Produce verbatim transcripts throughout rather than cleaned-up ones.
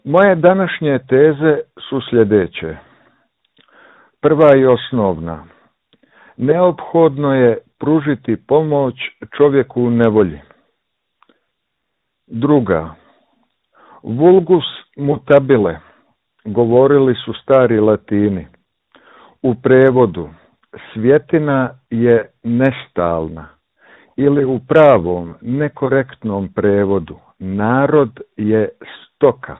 Moje današnje teze su sljedeće. Prva i osnovna. Neophodno je pružiti pomoć čovjeku u nevolji. Druga. Vulgus mutabile, govorili su stari Latini. U prevodu, svjetina je nestalna, ili u pravom, nekorektnom prevodu, narod je stoka.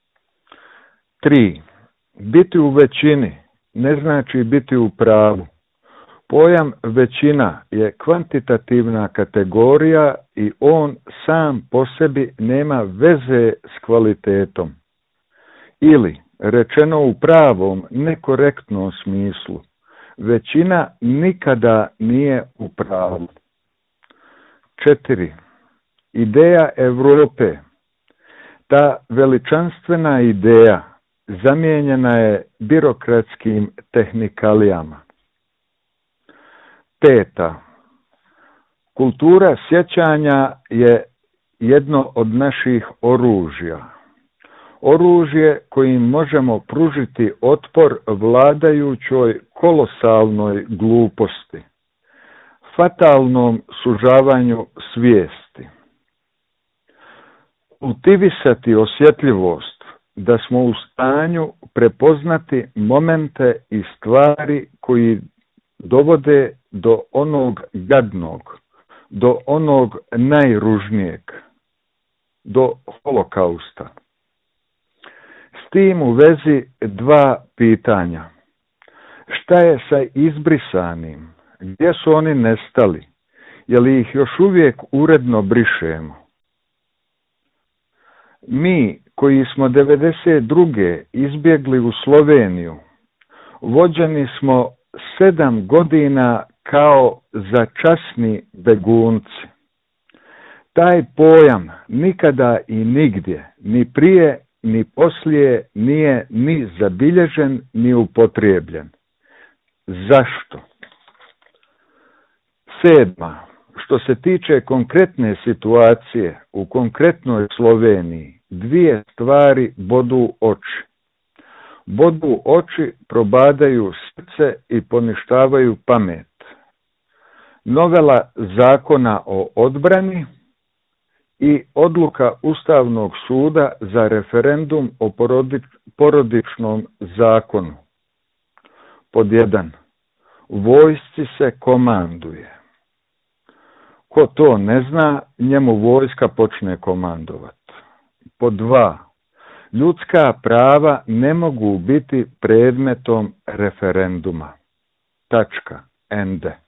Tri. Biti u većini ne znači biti u pravu. Pojam većina je kvantitativna kategorija i on sam po sebi nema veze s kvalitetom. Ili, rečeno u pravom, nekorektnom smislu, većina nikada nije u pravu. Četiri. Ideja Europe. Ta veličanstvena ideja zamijenjena je birokratskim tehnikalijama. Peta. Kultura sjećanja je jedno od naših oružja. Oružje kojim možemo pružiti otpor vladajućoj kolosalnoj gluposti, fatalnom sužavanju svijesti. Kultivisati osjetljivost da smo u stanju prepoznati momente i stvari koji dovode do onog gadnog, do onog najružnijeg, do holokausta. S tim u vezi dva pitanja. Šta je sa izbrisanim? Gdje su oni nestali? Je li ih još uvijek uredno brišemo? Mi koji smo devedeset druge izbjegli u Sloveniju, vođeni smo sedam godina kao začasni begunci. Taj pojam nikada i nigdje, ni prije ni poslije, nije ni zabilježen ni upotrijebljen. Zašto? Sedma. Što se tiče konkretne situacije u konkretnoj Sloveniji, dvije stvari bodu oči. Bodu oči, probadaju srce i poništavaju pamet. Novela Zakona o odbrani i odluka Ustavnog suda za referendum o porodič, porodičnom zakonu. Pod jedan. Vojsci se komanduje. Ko to ne zna, njemu vojska počne komandovati. Pod dva. Ljudska prava ne mogu biti predmetom referenduma. Tačka. Ende.